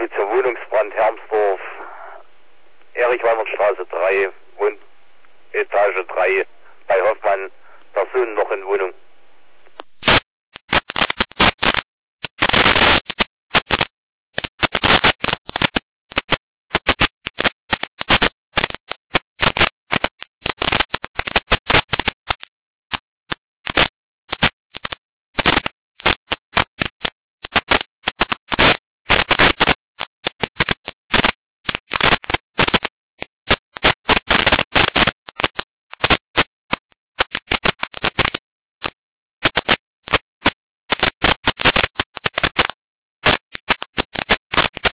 geht zum Wohnungsbrand Hermsdorf, Erich-Weinert-Straße 3, Etage 3, bei Hoffmann, Personen noch in Wohnung.